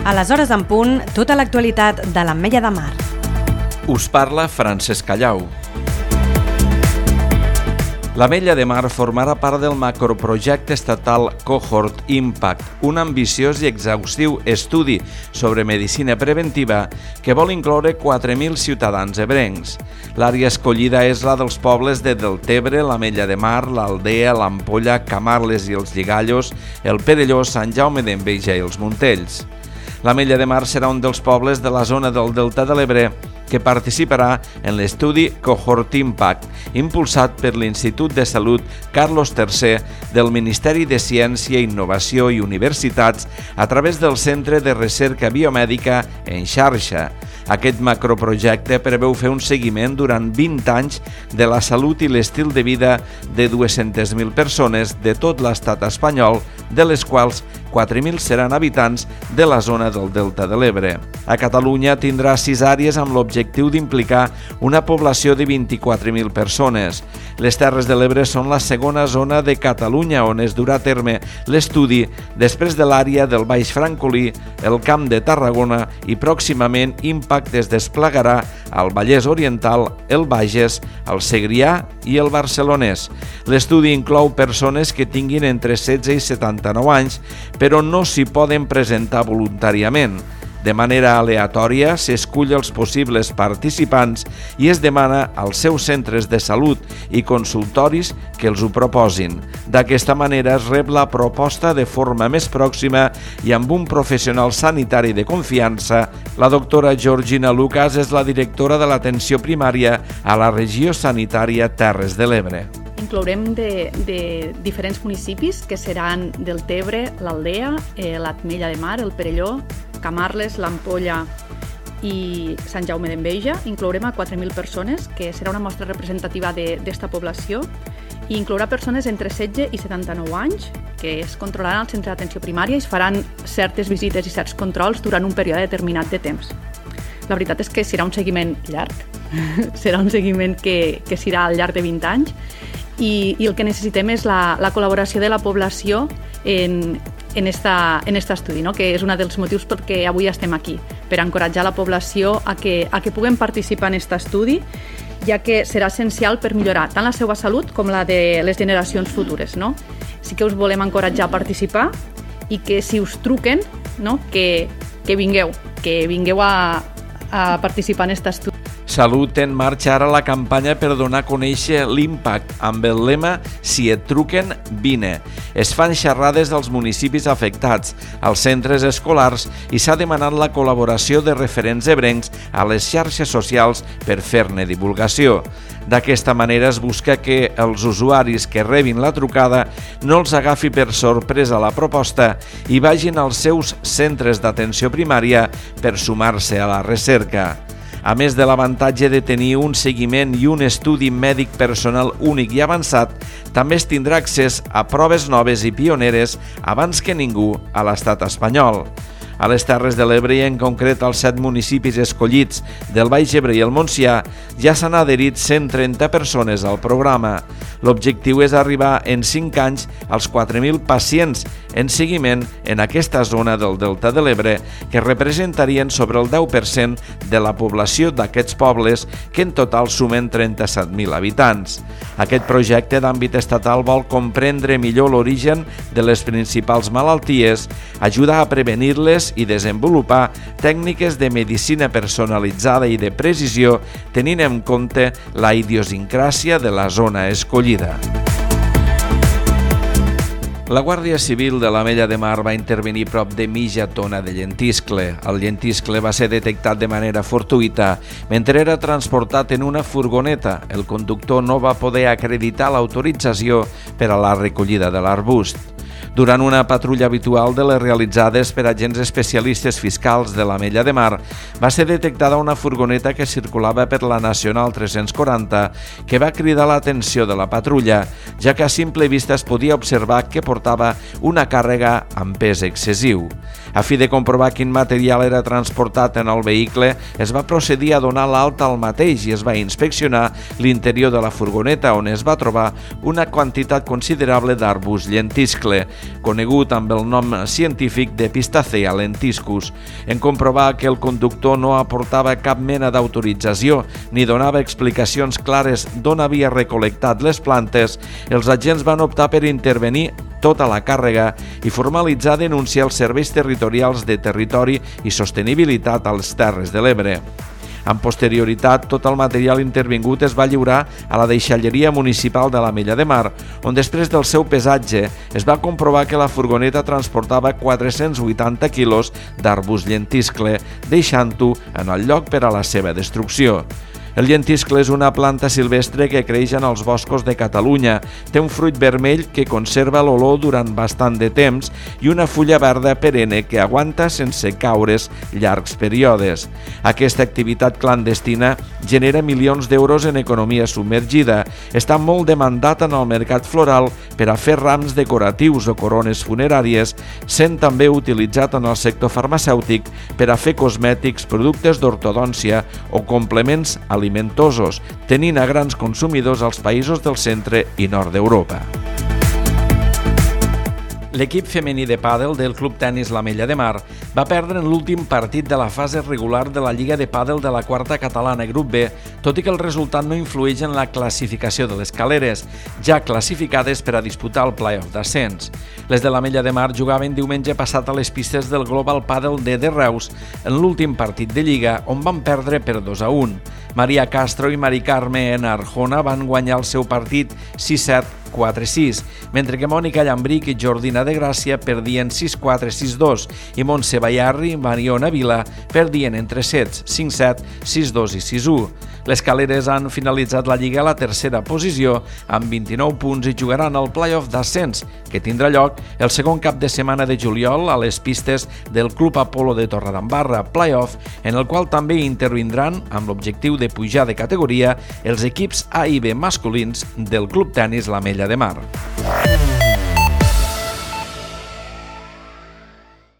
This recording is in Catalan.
A les hores en punt, tota l'actualitat de l'Ametlla de Mar. Us parla Francesc Callau. L'Ametlla de Mar formarà part del macroprojecte estatal Cohort Impact, un ambiciós i exhaustiu estudi sobre medicina preventiva que vol incloure 4.000 ciutadans ebrencs. L'àrea escollida és la dels pobles de Deltebre, l'Ametlla de Mar, l'Aldea, l'Ampolla, Camarles i els Lligallos, el Perelló, Sant Jaume d'Enveja i els Montells. L'Ametlla de Mar serà un dels pobles de la zona del Delta de l'Ebre que participarà en l'estudi Cohort Impact, impulsat per l'Institut de Salut Carlos III del Ministeri de Ciència, Innovació i Universitats a través del Centre de Recerca Biomèdica en xarxa. Aquest macroprojecte preveu fer un seguiment durant 20 anys de la salut i l'estil de vida de 200.000 persones de tot l'estat espanyol, de les quals 4.000 seran habitants de la zona del Delta de l'Ebre. A Catalunya tindrà 6 àrees amb l'objectiu d'implicar una població de 24.000 persones. Les Terres de l'Ebre són la segona zona de Catalunya on es durà a terme l'estudi després de l'àrea del Baix Francolí, el Camp de Tarragona i pròximament Impact es desplegarà al Vallès Oriental, el Bages, el Segrià i el Barcelonès. L'estudi inclou persones que tinguin entre 16 i 79 anys, però no s'hi poden presentar voluntàriament. De manera aleatòria s'escull els possibles participants i es demana als seus centres de salut i consultoris que els ho proposin. D'aquesta manera es rep la proposta de forma més pròxima i amb un professional sanitari de confiança. La doctora Georgina Lucas és la directora de l'atenció primària a la regió sanitària Terres de l'Ebre. Inclourem de diferents municipis que seran Deltebre, l'Aldea, l'Ametlla de Mar, el Perelló, Camarles, l'Ampolla i Sant Jaume d'Enveja. Inclourem a 4.000 persones, que serà una mostra representativa d'esta població, i inclourà persones entre 16 i 79 anys que es controlaran al centre d'atenció primària i es faran certes visites i certs controls durant un període determinat de temps. La veritat és que serà un seguiment llarg, serà un seguiment que serà al llarg de 20 anys i el que necessitem és la col·laboració de la població en este estudi, no? Que és un dels motius perquè avui estem aquí, per encoratjar la població a que puguem participar en aquest estudi, ja que serà essencial per millorar tant la seva salut com la de les generacions futures, no? Sí que us volem encoratjar a participar i que si us truquen, no? que vingueu a participar en aquest estudi. Salut en marxa ara la campanya per donar a conèixer l'Impact amb el lema «Si et truquen, vine». Es fan xerrades als municipis afectats, als centres escolars i s'ha demanat la col·laboració de referents ebrencs a les xarxes socials per fer-ne divulgació. D'aquesta manera es busca que els usuaris que rebin la trucada no els agafi per sorpresa la proposta i vagin als seus centres d'atenció primària per sumar-se a la recerca. A més de l'avantatge de tenir un seguiment i un estudi mèdic personal únic i avançat, també es tindrà accés a proves noves i pioneres abans que ningú a l'estat espanyol. A les Terres de l'Ebre i en concret als 7 municipis escollits del Baix Ebre i el Montsià ja s'han adherit 130 persones al programa. L'objectiu és arribar en 5 anys als 4.000 pacients en seguiment en aquesta zona del Delta de l'Ebre, que representarien sobre el 10% de la població d'aquests pobles, que en total sumen 37.000 habitants. Aquest projecte d'àmbit estatal vol comprendre millor l'origen de les principals malalties, ajudar a prevenir-les i desenvolupar tècniques de medicina personalitzada i de precisió, tenint en compte la idiosincràsia de la zona escollida. La Guàrdia Civil de l'Ametlla de Mar va intervenir prop de mitja tona de llentiscle. El llentiscle va ser detectat de manera fortuïta mentre era transportat en una furgoneta. El conductor no va poder acreditar l'autorització per a la recollida de l'arbust. Durant una patrulla habitual de les realitzades per agents especialistes fiscals de l'Ametlla de Mar, va ser detectada una furgoneta que circulava per la Nacional 340 que va cridar l'atenció de la patrulla, ja que a simple vista es podia observar que portava una càrrega amb pes excessiu. A fi de comprovar quin material era transportat en el vehicle, es va procedir a donar l'alta al mateix i es va inspeccionar l'interior de la furgoneta, on es va trobar una quantitat considerable d'arbust lentiscle, conegut amb el nom científic de Pistacea lentiscus. En comprovar que el conductor no aportava cap mena d'autorització ni donava explicacions clares d'on havia recol·lectat les plantes, els agents van optar per intervenir tota la càrrega i formalitzar denunciar els serveis territorials de territori i sostenibilitat a les Terres de l'Ebre. Amb posterioritat, tot el material intervingut es va lliurar a la deixalleria municipal de l'Ametlla de Mar, on després del seu pesatge es va comprovar que la furgoneta transportava 480 quilos d'arbust lentiscle, deixant-ho en el lloc per a la seva destrucció. El lentiscle és una planta silvestre que creix en els boscos de Catalunya. Té un fruit vermell que conserva l'olor durant bastant de temps i una fulla verda perenne que aguanta sense caure's llargs períodes. Aquesta activitat clandestina genera milions d'euros en economia submergida. Està molt demandat en el mercat floral per a fer rams decoratius o corones funeràries, sent també utilitzat en el sector farmacèutic per a fer cosmètics, productes d'ortodòncia o complements alimentosos, tenint a grans consumidors als països del centre i nord d'Europa. L'equip femení de pàdel del Club Tenis l'Ametlla de Mar va perdre en l'últim partit de la fase regular de la Lliga de Pàdel de la quarta catalana Grup B, tot i que el resultat no influeix en la classificació de les caleres, ja classificades per a disputar el play-off d'ascens. Les de l'Ametlla de Mar jugaven diumenge passat a les pistes del Global Pàdel D de Reus en l'últim partit de Lliga, on van perdre per 2-1. Maria Castro i Mari Carme en Arjona van guanyar el seu partit 6-7, 4-6, mentre que Mònica Llambric i Jordina de Gràcia perdien 6-4, 6-2 i Montse Bayarri i Mariona Vila perdien entre sets 5-7, 6-2 i 6-1. Les caleres han finalitzat la Lliga a la tercera posició amb 29 punts i jugaran el play-off d'ascens, que tindrà lloc el segon cap de setmana de juliol a les pistes del Club Apolo de Torredembarra, play-off en el qual també intervindran amb l'objectiu de pujar de categoria els equips A i B masculins del Club Tenis l'Ametlla de Mar.